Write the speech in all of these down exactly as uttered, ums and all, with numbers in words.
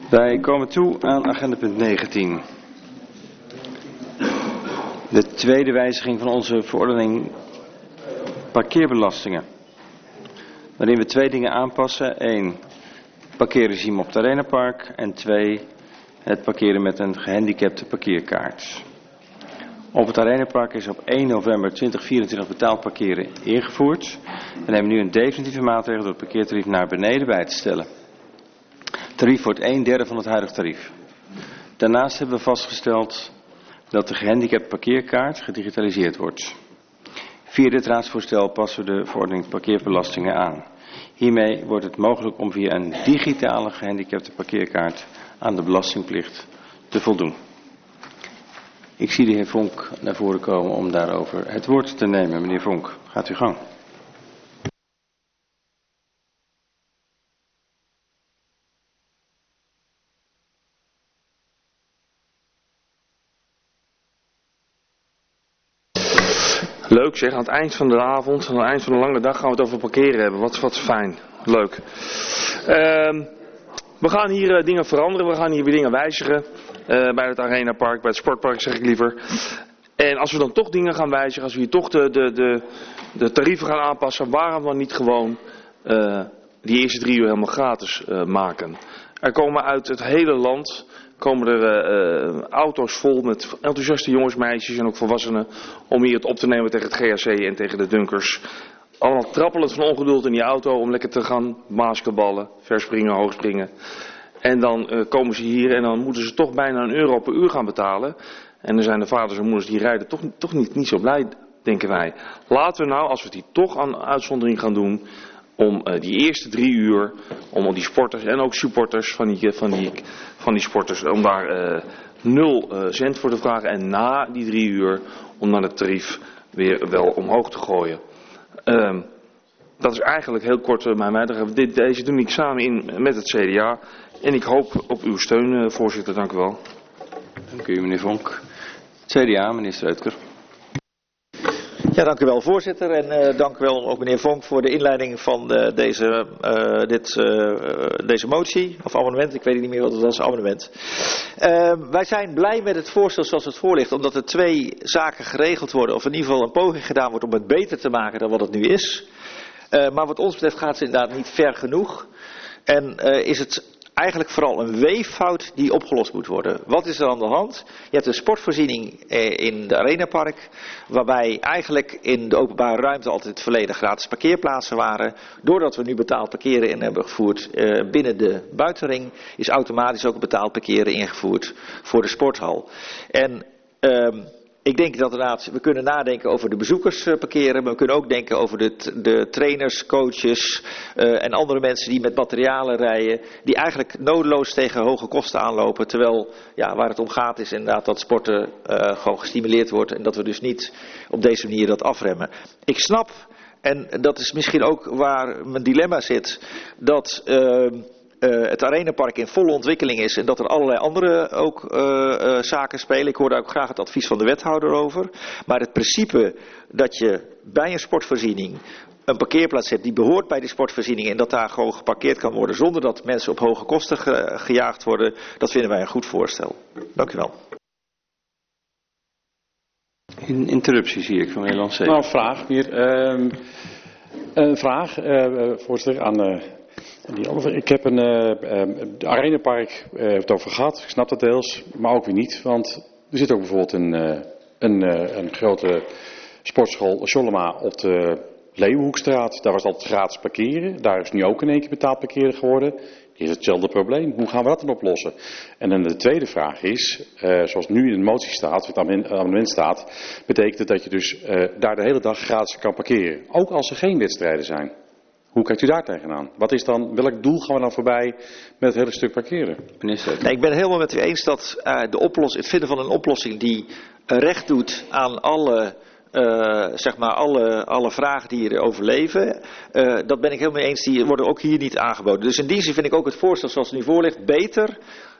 Wij komen toe aan agenda punt negentien. De tweede wijziging van onze verordening parkeerbelastingen. Waarin we twee dingen aanpassen. Eén, parkeerregime op het Arenapark. En twee, het parkeren met een gehandicapte parkeerkaart. Op het Arenapark is op één november tweeduizend vierentwintig betaald parkeren ingevoerd. We nemen nu een definitieve maatregel door het parkeertarief naar beneden bij te stellen. Het tarief wordt een derde van het huidige tarief. Daarnaast hebben we vastgesteld dat de gehandicapte parkeerkaart gedigitaliseerd wordt. Via dit raadsvoorstel passen we de verordening parkeerbelastingen aan. Hiermee wordt het mogelijk om via een digitale gehandicapte parkeerkaart aan de belastingplicht te voldoen. Ik zie de heer Vonk naar voren komen om daarover het woord te nemen. Meneer Vonk, gaat u gang. Leuk zeg, aan het eind van de avond, aan het eind van de lange dag gaan we het over parkeren hebben. Wat, wat fijn, leuk. Uh, we gaan hier uh, dingen veranderen, we gaan hier weer dingen wijzigen. Uh, bij het Arenapark, bij het sportpark zeg ik liever. En als we dan toch dingen gaan wijzigen, als we hier toch de, de, de, de tarieven gaan aanpassen, waarom dan niet gewoon uh, die eerste drie uur helemaal gratis uh, maken? Er komen uit het hele land komen er uh, auto's vol met enthousiaste jongens, meisjes en ook volwassenen om hier het op te nemen tegen het G H C en tegen de Dunkers. Allemaal trappelend van ongeduld in die auto om lekker te gaan basketballen, verspringen, hoogspringen. En dan uh, komen ze hier en dan moeten ze toch bijna een euro per uur gaan betalen. En dan zijn de vaders en moeders die rijden toch, toch niet, niet zo blij, denken wij. Laten we nou, als we het hier toch aan uitzondering gaan doen, om uh, die eerste drie uur, om al die sporters en ook supporters van die, van die, van die sporters, om daar uh, nul uh, cent voor te vragen. En na die drie uur, om dan het tarief weer wel omhoog te gooien. Uh, dat is eigenlijk heel kort uh, mijn bijdrage. Dit, deze doe ik samen in met het C D A. En ik hoop op uw steun, uh, voorzitter. Dank u wel. Dank u, meneer Vonk. C D A, meneer Streutker. Ja, dank u wel, voorzitter. En uh, dank u wel ook meneer Vonk voor de inleiding van uh, deze, uh, dit, uh, deze motie. Of amendement, ik weet niet meer wat het was, amendement. Uh, wij zijn blij met het voorstel zoals het voor ligt, omdat er twee zaken geregeld worden. Of in ieder geval een poging gedaan wordt om het beter te maken dan wat het nu is. Uh, maar wat ons betreft gaat het inderdaad niet ver genoeg. En uh, is het eigenlijk vooral een weeffout die opgelost moet worden. Wat is er aan de hand? Je hebt een sportvoorziening in de Arenapark, waarbij eigenlijk in de openbare ruimte altijd het verleden gratis parkeerplaatsen waren. Doordat we nu betaald parkeren in hebben gevoerd uh, binnen de buitenring, is automatisch ook betaald parkeren ingevoerd voor de sporthal. En uh, ik denk dat inderdaad, we kunnen nadenken over de bezoekers parkeren, maar we kunnen ook denken over de, de trainers, coaches uh, en andere mensen die met materialen rijden, die eigenlijk nodeloos tegen hoge kosten aanlopen, terwijl ja, waar het om gaat is inderdaad dat sporten uh, gewoon gestimuleerd wordt en dat we dus niet op deze manier dat afremmen. Ik snap, en dat is misschien ook waar mijn dilemma zit, dat Uh, Uh, het Arenapark in volle ontwikkeling is en dat er allerlei andere ook uh, uh, zaken spelen. Ik hoor daar ook graag het advies van de wethouder over. Maar het principe dat je bij een sportvoorziening een parkeerplaats hebt die behoort bij die sportvoorziening en dat daar gewoon geparkeerd kan worden zonder dat mensen op hoge kosten ge gejaagd worden, dat vinden wij een goed voorstel. Dank u wel. In interruptie zie ik van meneer Lancé. Nou, een vraag weer. Uh, een vraag, uh, voorzitter, aan Uh... Ik heb een uh, de Arenapark uh, het over gehad, ik snap dat deels, maar ook weer niet. Want er zit ook bijvoorbeeld een, uh, een, uh, een grote sportschool, Schollema, op de Leeuwenhoekstraat. Daar was altijd gratis parkeren. Daar is nu ook in één keer betaald parkeren geworden. Is hetzelfde probleem. Hoe gaan we dat dan oplossen? En dan de tweede vraag is, uh, zoals nu in de motie staat, het amendement staat, betekent het dat je dus uh, daar de hele dag gratis kan parkeren. Ook als er geen wedstrijden zijn. Hoe kijkt u daar tegenaan? Wat is dan, welk doel gaan we dan voorbij met het hele stuk parkeren? Minister. Nee, ik ben het helemaal met u eens dat uh, de oplossing, het vinden van een oplossing die uh, recht doet aan alle, uh, zeg maar alle, alle vragen die hier overleven. Uh, dat ben ik helemaal mee eens, die worden ook hier niet aangeboden. Dus in die zin vind ik ook het voorstel zoals het nu voor ligt beter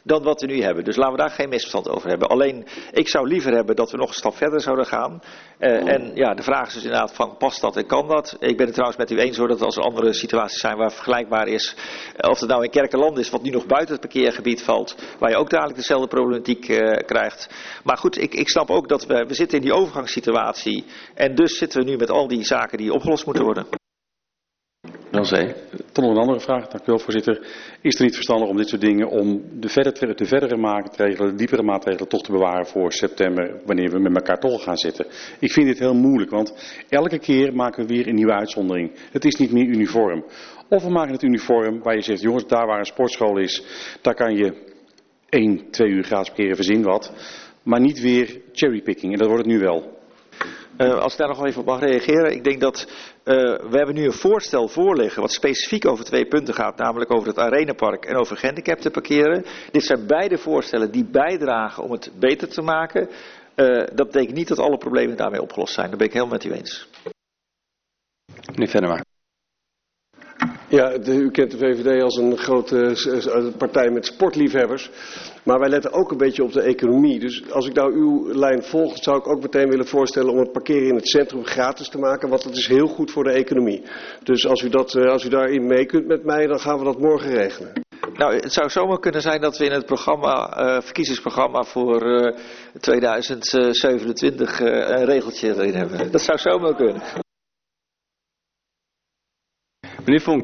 dan wat we nu hebben. Dus laten we daar geen misverstand over hebben. Alleen, ik zou liever hebben dat we nog een stap verder zouden gaan. Uh, en ja, de vraag is dus inderdaad van, past dat en kan dat? Ik ben het trouwens met u eens hoor, dat als er andere situaties zijn waar vergelijkbaar is, uh, of het nou in Kerkenland is, wat nu nog buiten het parkeergebied valt, waar je ook dadelijk dezelfde problematiek uh, krijgt. Maar goed, ik, ik snap ook dat we, we zitten in die overgangssituatie. En dus zitten we nu met al die zaken die opgelost moeten worden. Zee. Tot nog een andere vraag, dank u wel voorzitter. Is het niet verstandig om dit soort dingen, om de, verder, de verdere maatregelen, de diepere maatregelen toch te bewaren voor september, wanneer we met elkaar toch gaan zitten? Ik vind dit heel moeilijk, want elke keer maken we weer een nieuwe uitzondering. Het is niet meer uniform. Of we maken het uniform waar je zegt, jongens, daar waar een sportschool is, daar kan je één, twee uur gratis parkeren, verzin wat. Maar niet weer cherrypicking, en dat wordt het nu wel. Uh, als ik daar nog even op mag reageren. Ik denk dat uh, we hebben nu een voorstel voorliggen wat specifiek over twee punten gaat. Namelijk over het Arenapark en over gehandicapten parkeren. Dit zijn beide voorstellen die bijdragen om het beter te maken. Uh, dat betekent niet dat alle problemen daarmee opgelost zijn. Daar ben ik helemaal met u eens. Meneer Venema. Ja, de, u kent de V V D als een grote uh, partij met sportliefhebbers. Maar wij letten ook een beetje op de economie. Dus als ik nou uw lijn volg, zou ik ook meteen willen voorstellen om het parkeren in het centrum gratis te maken. Want dat is heel goed voor de economie. Dus als u, dat, uh, als u daarin mee kunt met mij, dan gaan we dat morgen regelen. Nou, het zou zomaar kunnen zijn dat we in het programma, uh, verkiezingsprogramma voor uh, tweeduizend zevenentwintig uh, een regeltje erin hebben. Dat zou zomaar kunnen. Meneer Vonk.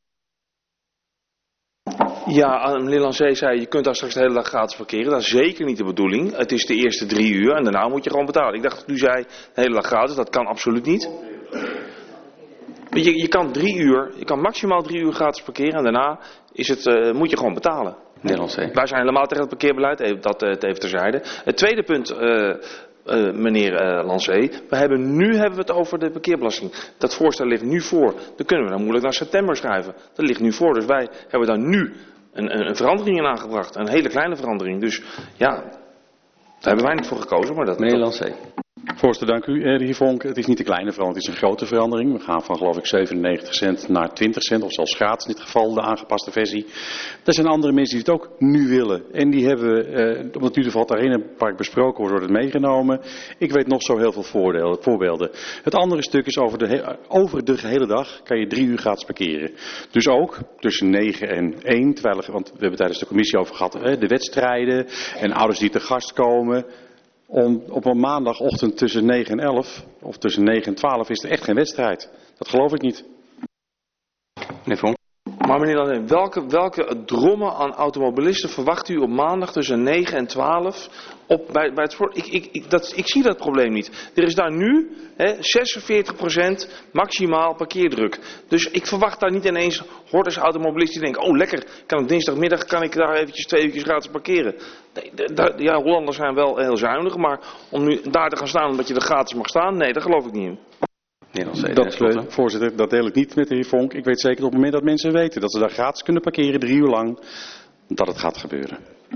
Ja, meneer Lancé zei, je kunt daar straks de hele dag gratis parkeren. Dat is zeker niet de bedoeling. Het is de eerste drie uur en daarna moet je gewoon betalen. Ik dacht dat u zei, de hele dag gratis, dat kan absoluut niet. Je, je kan drie uur, je kan maximaal drie uur gratis parkeren en daarna is het, uh, moet je gewoon betalen. Meneer Lancé. Wij zijn helemaal tegen het parkeerbeleid, dat uh, even terzijde. Het tweede punt, uh, uh, meneer uh, Lancé, we hebben, nu hebben we het over de parkeerbelasting. Dat voorstel ligt nu voor. Dan kunnen we dan moeilijk naar september schrijven. Dat ligt nu voor, dus wij hebben daar nu een, een, een verandering in aangebracht. Een hele kleine verandering. Dus ja, daar hebben wij niet voor gekozen. Maar dat, meneer dat... Lancé. Voorzitter, dank u. Eh, de heer Vonk, het is niet een kleine verandering, het is een grote verandering. We gaan van geloof ik zevenennegentig cent naar twintig cent, of zelfs gratis in dit geval, de aangepaste versie. Er zijn andere mensen die het ook nu willen. En die hebben, eh, omdat nu toevallig het Arenapark besproken wordt, wordt het meegenomen. Ik weet nog zo heel veel voordelen, voorbeelden. Het andere stuk is over de, over de gehele dag kan je drie uur gratis parkeren. Dus ook tussen negen en één, terwijl, want we hebben tijdens de commissie over gehad, eh, de wedstrijden en ouders die te gast komen. Om, op een maandagochtend tussen negen en elf, of tussen negen en twaalf, is er echt geen wedstrijd. Dat geloof ik niet. Meneer Vonk. Maar meneer Lancé, welke, welke drommen aan automobilisten verwacht u op maandag tussen negen en twaalf op, bij, bij het sport? Ik, ik, ik, dat, ik zie dat probleem niet. Er is daar nu hè, zesenveertig procent maximaal parkeerdruk. Dus ik verwacht daar niet ineens hordes automobilisten die denken, oh lekker, kan op dinsdagmiddag kan ik daar eventjes twee uurtjes gratis parkeren. Nee, de, de, ja, Hollanders zijn wel heel zuinig, maar om nu daar te gaan staan omdat je er gratis mag staan, nee, daar geloof ik niet in. Dat, uh, voorzitter, dat deel ik niet met de heer Vonk. Ik weet zeker dat op het moment dat mensen weten dat ze daar gratis kunnen parkeren, drie uur lang, dat het gaat gebeuren.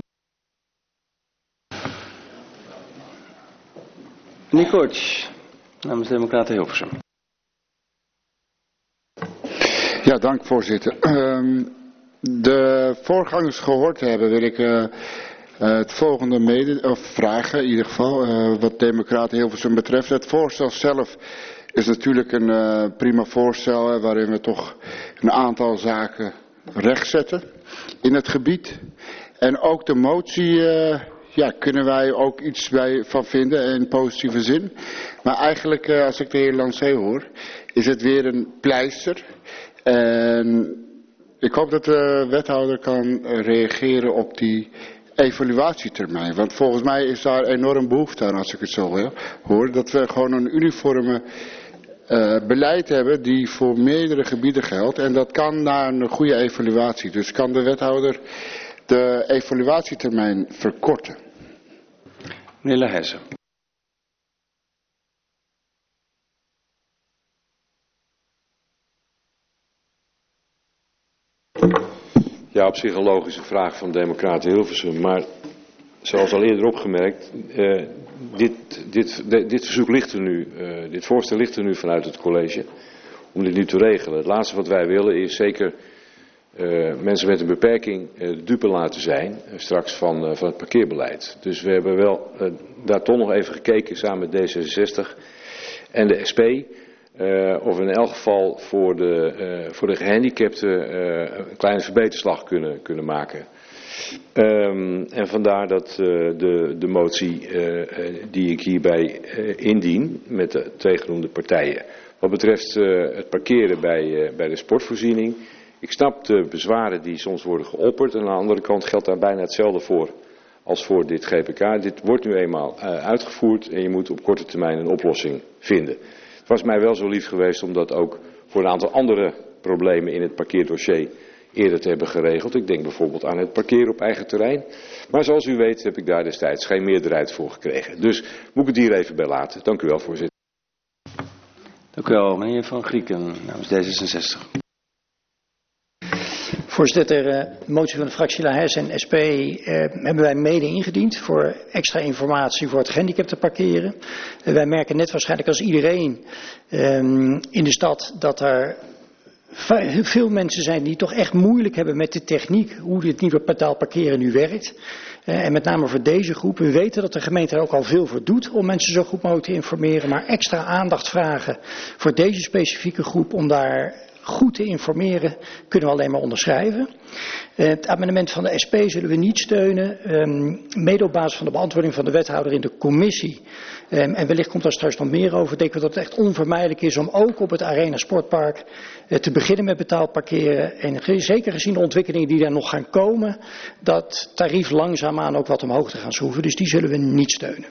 Meneer Kortsch, namens de Democraten Hilversum. Ja, dank voorzitter. Um, de voorgangers gehoord hebben wil ik uh, uh, het volgende mede, of vragen in ieder geval, uh, wat Democraten Hilversum betreft. Het voorstel zelf is natuurlijk een uh, prima voorstel hè, waarin we toch een aantal zaken rechtzetten in het gebied. En ook de motie, uh, ja, kunnen wij ook iets bij van vinden in positieve zin. Maar eigenlijk, uh, als ik de heer Lancé hoor, is het weer een pleister. En ik hoop dat de wethouder kan reageren op die evaluatietermijn. Want volgens mij is daar enorm behoefte aan, als ik het zo hoor. Dat we gewoon een uniforme uh, beleid hebben die voor meerdere gebieden geldt. En dat kan na een goede evaluatie. Dus kan de wethouder de evaluatietermijn verkorten. Meneer Lahesse. Ja, op zich een logische vraag van Democraten Hilversum. Maar zoals al eerder opgemerkt, uh, dit, dit, dit, dit verzoek ligt er nu, uh, dit voorstel ligt er nu vanuit het college om dit nu te regelen. Het laatste wat wij willen is zeker uh, mensen met een beperking uh, de dupe laten zijn uh, straks van, uh, van het parkeerbeleid. Dus we hebben wel uh, daar toch nog even gekeken samen met D zesenzestig en de S P. Uh, of we in elk geval voor de, uh, voor de gehandicapten uh, een kleine verbeterslag kunnen, kunnen maken. Um, en vandaar dat uh, de, de motie uh, die ik hierbij uh, indien met de twee genoemde partijen. Wat betreft uh, het parkeren bij, uh, bij de sportvoorziening. Ik snap de bezwaren die soms worden geopperd. En aan de andere kant geldt daar bijna hetzelfde voor als voor dit G P K. Dit wordt nu eenmaal uh, uitgevoerd en je moet op korte termijn een oplossing vinden. Het was mij wel zo lief geweest om dat ook voor een aantal andere problemen in het parkeerdossier eerder te hebben geregeld. Ik denk bijvoorbeeld aan het parkeren op eigen terrein. Maar zoals u weet heb ik daar destijds geen meerderheid voor gekregen. Dus moet ik het hier even bij laten. Dank u wel, voorzitter. Dank u wel, meneer Van Grieken namens D zesenzestig. Voorzitter, de motie van de fractie Lahes en S P eh, hebben wij mede ingediend voor extra informatie voor het gehandicapten parkeren. Uh, wij merken net waarschijnlijk als iedereen eh, in de stad dat er veel mensen zijn die toch echt moeilijk hebben met de techniek, hoe dit nieuwe portaal parkeren nu werkt. Uh, en met name voor deze groep. We weten dat de gemeente er ook al veel voor doet om mensen zo goed mogelijk te informeren. Maar extra aandacht vragen voor deze specifieke groep om daar goed te informeren, kunnen we alleen maar onderschrijven. Uh, het amendement van de S P zullen we niet steunen. Um, mede op basis van de beantwoording van de wethouder in de commissie. Um, en wellicht komt daar straks nog meer over. Denken we dat het echt onvermijdelijk is om ook op het Arena Sportpark uh, te beginnen met betaald parkeren. En ge zeker gezien de ontwikkelingen die daar nog gaan komen, dat tarief langzaamaan ook wat omhoog te gaan schroeven. Dus die zullen we niet steunen.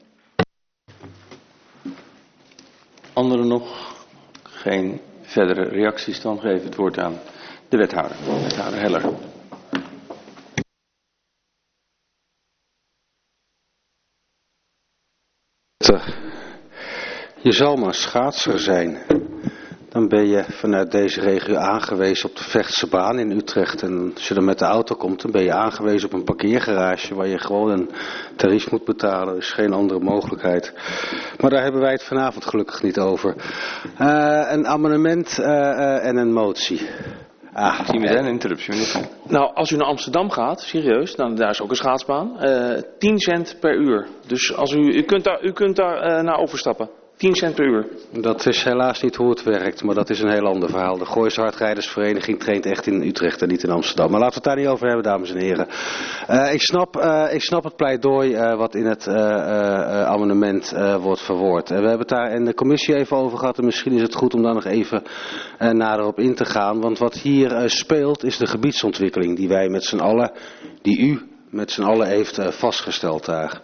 Anderen nog? Geen verdere reacties, dan geef het woord aan de wethouder. Wethouder Heller. Je zal maar schaatser zijn. Dan ben je vanuit deze regio aangewezen op de Vechtse baan in Utrecht. En als je dan met de auto komt, dan ben je aangewezen op een parkeergarage waar je gewoon een tarief moet betalen. Er is geen andere mogelijkheid. Maar daar hebben wij het vanavond gelukkig niet over. Uh, een amendement uh, uh, en een motie. Ah, ik zie meteen een interruptie. Nou, als u naar Amsterdam gaat, serieus, dan daar is ook een schaatsbaan. Uh, tien cent per uur. Dus als u, u kunt daar, u kunt daar uh, naar overstappen. tien cent per uur. Dat is helaas niet hoe het werkt, maar dat is een heel ander verhaal. De Gooise Hardrijdersvereniging traint echt in Utrecht en niet in Amsterdam. Maar laten we het daar niet over hebben, dames en heren. Uh, ik, snap, uh, ik snap het pleidooi uh, wat in het uh, uh, amendement uh, wordt verwoord. Uh, we hebben het daar in de commissie even over gehad en misschien is het goed om daar nog even uh, nader op in te gaan. Want wat hier uh, speelt is de gebiedsontwikkeling die wij met z'n allen, die u met z'n allen heeft uh, vastgesteld daar.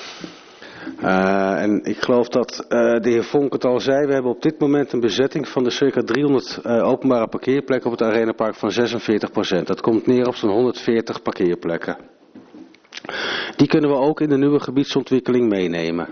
Uh, en ik geloof dat uh, de heer Vonk het al zei, we hebben op dit moment een bezetting van de circa driehonderd uh, openbare parkeerplekken op het Arenapark van zesenveertig procent. Dat komt neer op zo'n honderdveertig parkeerplekken. Die kunnen we ook in de nieuwe gebiedsontwikkeling meenemen.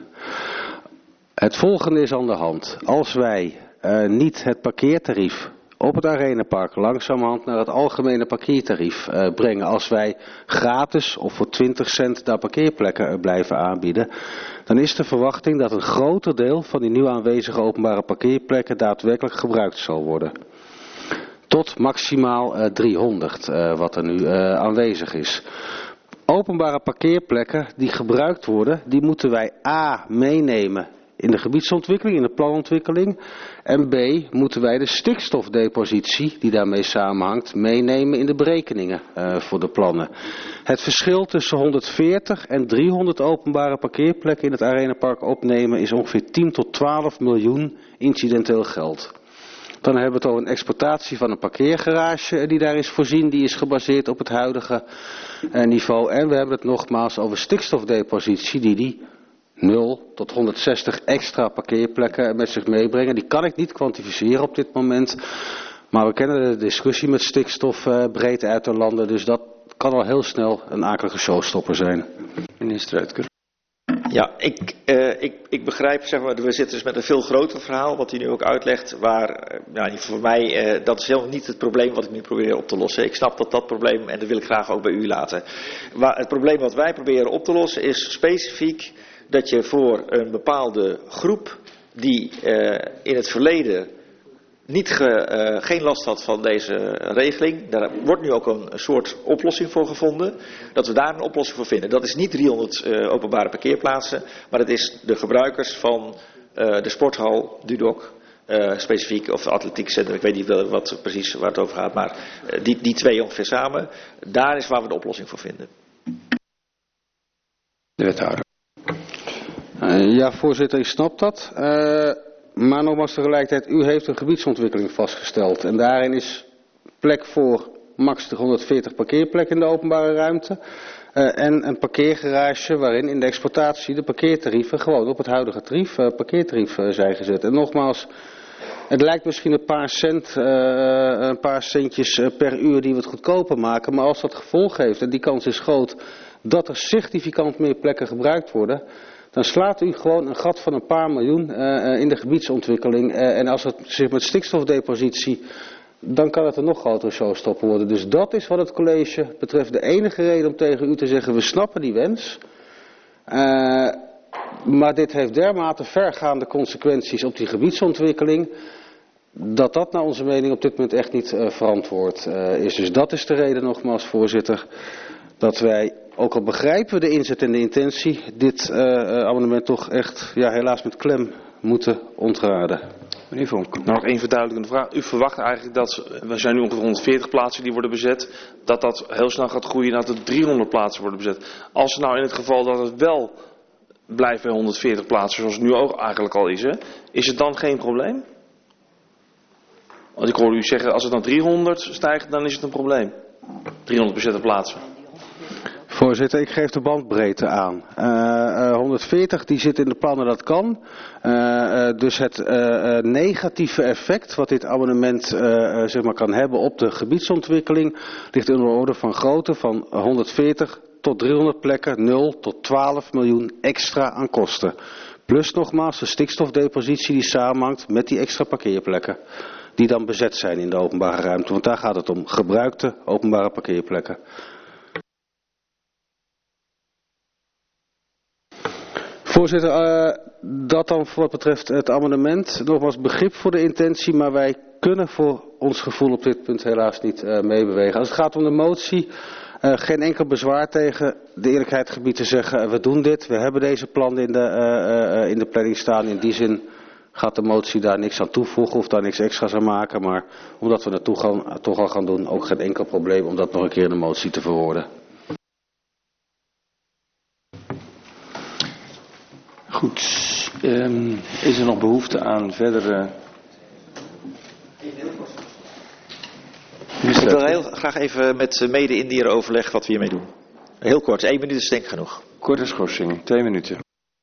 Het volgende is aan de hand. Als wij uh, niet het parkeertarief op het Arenapark langzamerhand naar het algemene parkeertarief uh, brengen. Als wij gratis of voor twintig cent daar parkeerplekken uh, blijven aanbieden. Dan is de verwachting dat een groter deel van die nieuw aanwezige openbare parkeerplekken daadwerkelijk gebruikt zal worden. Tot maximaal uh, driehonderd uh, wat er nu uh, aanwezig is. Openbare parkeerplekken die gebruikt worden, die moeten wij A meenemen in de gebiedsontwikkeling, in de planontwikkeling. En B, moeten wij de stikstofdepositie, die daarmee samenhangt, meenemen in de berekeningen uh, voor de plannen. Het verschil tussen honderdveertig en driehonderd openbare parkeerplekken in het Arenapark opnemen is ongeveer tien tot twaalf miljoen incidenteel geld. Dan hebben we het over een exploitatie van een parkeergarage die daar is voorzien. Die is gebaseerd op het huidige uh, niveau. En we hebben het nogmaals over stikstofdepositie die die nul tot honderdzestig extra parkeerplekken met zich meebrengen. Die kan ik niet kwantificeren op dit moment. Maar we kennen de discussie met stikstof uh, breed uit de landen. Dus dat kan al heel snel een akelige showstopper zijn. Meneer Struitker. Ja, ik, uh, ik, ik begrijp, zeg maar, we zitten dus met een veel groter verhaal, wat u nu ook uitlegt, waar, uh, ja, voor mij, uh, dat is helemaal niet het probleem wat ik nu probeer op te lossen. Ik snap dat dat probleem, en dat wil ik graag ook bij u laten. Waar, het probleem wat wij proberen op te lossen is specifiek dat je voor een bepaalde groep die uh, in het verleden niet ge, uh, geen last had van deze regeling. Daar wordt nu ook een, een soort oplossing voor gevonden. Dat we daar een oplossing voor vinden. Dat is niet driehonderd uh, openbare parkeerplaatsen. Maar het is de gebruikers van uh, de sporthal, Dudok. Uh, specifiek, of atletiekcentrum, ik weet niet wel wat precies waar het over gaat. Maar uh, die, die twee ongeveer samen. Daar is waar we de oplossing voor vinden. De wethouder. Uh, ja, voorzitter, ik snap dat. Uh, maar nogmaals tegelijkertijd, u heeft een gebiedsontwikkeling vastgesteld. En daarin is plek voor max honderdveertig parkeerplekken in de openbare ruimte. Uh, en een parkeergarage waarin in de exploitatie de parkeertarieven gewoon op het huidige tarief, uh, parkeertarief uh, zijn gezet. En nogmaals, het lijkt misschien een paar cent, uh, een paar centjes uh, per uur die we het goedkoper maken. Maar als dat gevolg heeft, en die kans is groot, dat er significant meer plekken gebruikt worden, dan slaat u gewoon een gat van een paar miljoen uh, in de gebiedsontwikkeling. Uh, en als het zich met stikstofdepositie, dan kan het een nog grotere showstopper worden. Dus dat is wat het college betreft de enige reden om tegen u te zeggen, we snappen die wens. Uh, maar dit heeft dermate vergaande consequenties op die gebiedsontwikkeling, dat dat naar onze mening op dit moment echt niet uh, verantwoord uh, is. Dus dat is de reden nogmaals, voorzitter, dat wij, ook al begrijpen we de inzet en de intentie, dit uh, amendement toch echt, ja, helaas met klem moeten ontraden. Meneer Vonk. Nou, nog één verduidelijkende vraag. U verwacht eigenlijk dat, we zijn nu ongeveer honderdveertig plaatsen die worden bezet, dat dat heel snel gaat groeien naar dat er driehonderd plaatsen worden bezet. Als nou in het geval dat het wel blijft bij honderdveertig plaatsen, zoals het nu ook eigenlijk al is, hè, is het dan geen probleem? Want ik hoor u zeggen, als het naar driehonderd stijgt, dan is het een probleem. driehonderd bezette plaatsen. Voorzitter, ik geef de bandbreedte aan. Uh, uh, honderdveertig die zit in de plannen, dat kan. Uh, uh, dus het uh, uh, negatieve effect wat dit amendement uh, uh, zeg maar kan hebben op de gebiedsontwikkeling ligt in de orde van grootte van honderdveertig tot driehonderd plekken, nul tot twaalf miljoen extra aan kosten. Plus nogmaals de stikstofdepositie die samenhangt met die extra parkeerplekken. Die dan bezet zijn in de openbare ruimte. Want daar gaat het om. Gebruikte openbare parkeerplekken. Voorzitter, uh, dat dan voor wat betreft het amendement. Nogmaals begrip voor de intentie, maar wij kunnen voor ons gevoel op dit punt helaas niet uh, meebewegen. Als het gaat om de motie, uh, geen enkel bezwaar tegen de eerlijkheid gebied te zeggen, uh, we doen dit, we hebben deze plannen in de, uh, uh, in de planning staan. In die zin gaat de motie daar niks aan toevoegen of daar niks extra's aan maken, maar omdat we het toe gaan, toch al gaan doen, ook geen enkel probleem om dat nog een keer in de motie te verwoorden. Goed, um, is er nog behoefte aan verdere... Ik wil heel graag even met mede-indiër overleggen wat we hiermee doen. Heel kort, één minuut is denk ik genoeg. Korte schorsing, twee minuten.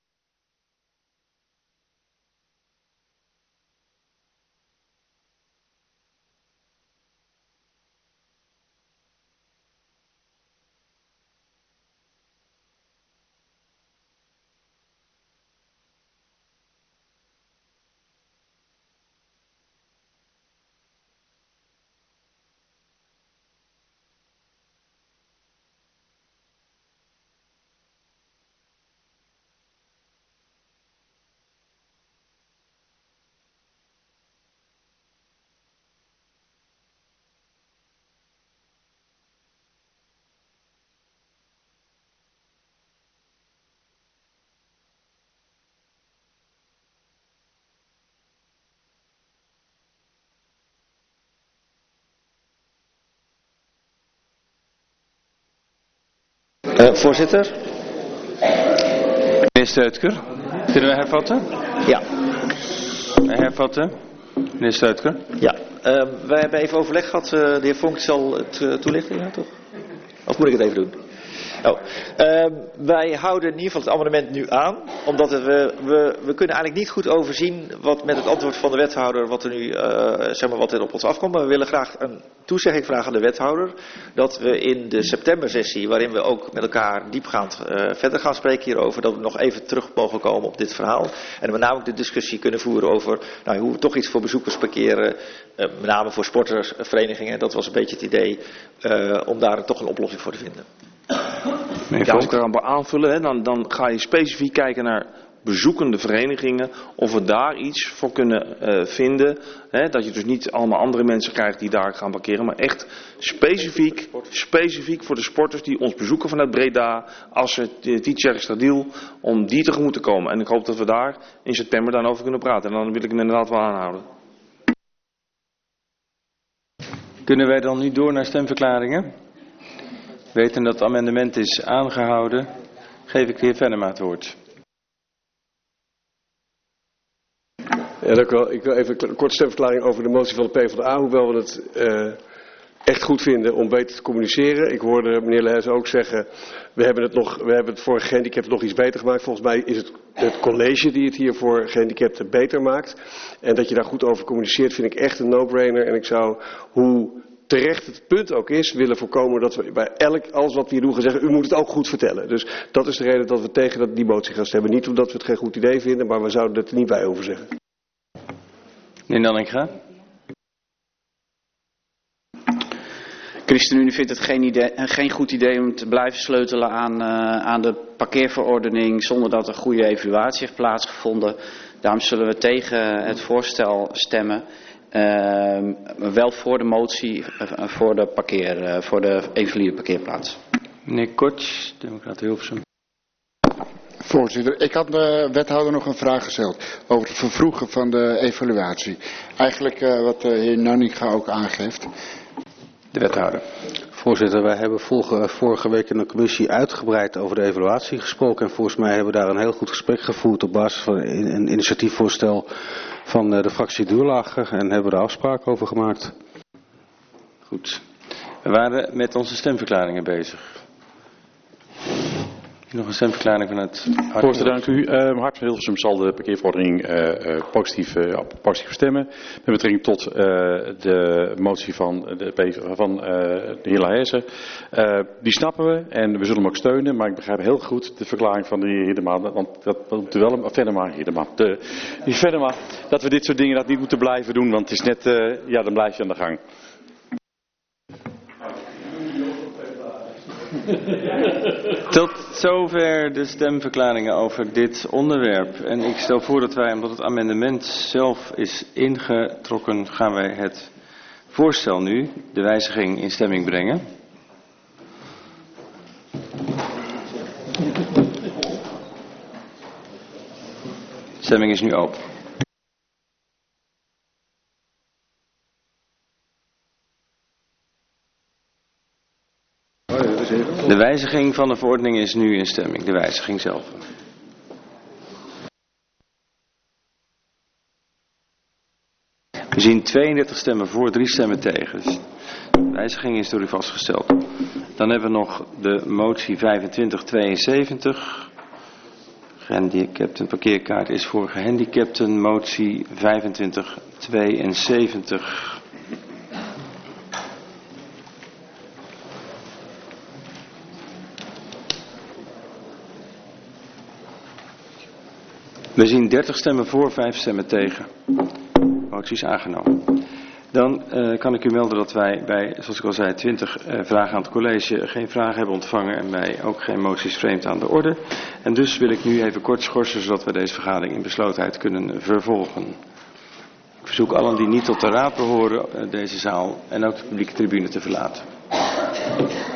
Uh, voorzitter. Meneer Steutker, kunnen we hervatten? Ja. Hervatten. Meneer Steutker. Ja. Uh, wij hebben even overleg gehad. Uh, de heer Vonk zal het uh, toelichten, ja toch? Of moet ik het even doen? Oh. Uh, wij houden in ieder geval het amendement nu aan, omdat het, we, we, we kunnen eigenlijk niet goed overzien wat met het antwoord van de wethouder, wat er nu, uh, zeg maar, wat er op ons afkomt. Maar we willen graag een toezegging vragen aan de wethouder, dat we in de septembersessie, waarin we ook met elkaar diepgaand uh, verder gaan spreken hierover, dat we nog even terug mogen komen op dit verhaal. En met name ook de discussie kunnen voeren over nou, hoe we toch iets voor bezoekers parkeren, uh, met name voor sportersverenigingen. Dat was een beetje het idee, uh, om daar toch een oplossing voor te vinden. Ja, als ik eraan wil aanvullen, hè, dan, dan ga je specifiek kijken naar bezoekende verenigingen, of we daar iets voor kunnen uh, vinden. Hè, dat je dus niet allemaal andere mensen krijgt die daar gaan parkeren, maar echt specifiek, specifiek voor de sporters die ons bezoeken vanuit Breda, Assen, Tietjerk, Stadiel, om die tegemoet te komen. En ik hoop dat we daar in september dan over kunnen praten. En dan wil ik hem inderdaad wel aanhouden. Kunnen wij dan nu door naar stemverklaringen? Weten dat het amendement is aangehouden, geef ik de heer Venema het woord. Ja, dank u wel. Ik wil even een korte stemverklaring over de motie van de PvdA, hoewel we het uh, echt goed vinden om beter te communiceren. Ik hoorde meneer Leijs ook zeggen, we hebben het, nog, we hebben het voor gehandicapten nog iets beter gemaakt. Volgens mij is het het college die het hier voor gehandicapten beter maakt. En dat je daar goed over communiceert vind ik echt een no-brainer. En ik zou, hoe terecht het punt ook is, willen voorkomen dat we bij elk, alles wat we hier doen gaan zeggen, u moet het ook goed vertellen. Dus dat is de reden dat we tegen dat, die motie gaan stemmen. Niet omdat we het geen goed idee vinden, maar we zouden het er niet bij over zeggen. Meneer Dallinga. ChristenUnie vindt het geen, idee, geen goed idee om te blijven sleutelen aan, uh, aan de parkeerverordening zonder dat een goede evaluatie heeft plaatsgevonden. Daarom zullen we tegen het voorstel stemmen. Uh, wel voor de motie uh, voor de, parkeer, uh, voor de eventuele parkeerplaats. Meneer Kortsch, Democraat Hilversum. Voorzitter, ik had de wethouder nog een vraag gesteld over het vervroegen van de evaluatie. Eigenlijk uh, wat de heer Nanninga ook aangeeft. De wethouder. Voorzitter, wij hebben vorige, vorige week in de commissie uitgebreid over de evaluatie gesproken. En volgens mij hebben we daar een heel goed gesprek gevoerd op basis van een initiatiefvoorstel van de fractie Duurlager. En hebben we er afspraken over gemaakt. Goed. We waren met onze stemverklaringen bezig. Nog een stemverklaring van het Hart. Voorzitter, dank u. Uh, Hart van Hilversum zal de parkeerverordening uh, uh, positief, uh, positief stemmen. Met betrekking tot uh, de motie van de, van, uh, de heer Laherse. Uh, die snappen we en we zullen hem ook steunen. Maar ik begrijp heel goed de verklaring van de heer Hiddema. Want dat moet wel een Venema, Hiddema. De, die Venema, dat we dit soort dingen dat niet moeten blijven doen. Want het is net, uh, ja, dan blijf je aan de gang. Tot zover de stemverklaringen over dit onderwerp. En ik stel voor dat wij, omdat het amendement zelf is ingetrokken, gaan wij het voorstel nu, de wijziging, in stemming brengen. De stemming is nu open. De wijziging van de verordening is nu in stemming, de wijziging zelf. We zien tweeëndertig stemmen voor, drie stemmen tegen. Dus de wijziging is door u vastgesteld. Dan hebben we nog de motie vijfentwintig tweeënzeventig. Gehandicapten parkeerkaart is voor gehandicapten. Motie vijfentwintig tweeënzeventig. We zien dertig stemmen voor, vijf stemmen tegen. Motie is aangenomen. Dan uh, kan ik u melden dat wij bij, zoals ik al zei, twintig uh, vragen aan het college geen vragen hebben ontvangen en wij ook geen moties vreemd aan de orde. En dus wil ik nu even kort schorsen, zodat we deze vergadering in beslotenheid kunnen vervolgen. Ik verzoek allen die niet tot de raad behoren, uh, deze zaal en ook de publieke tribune te verlaten.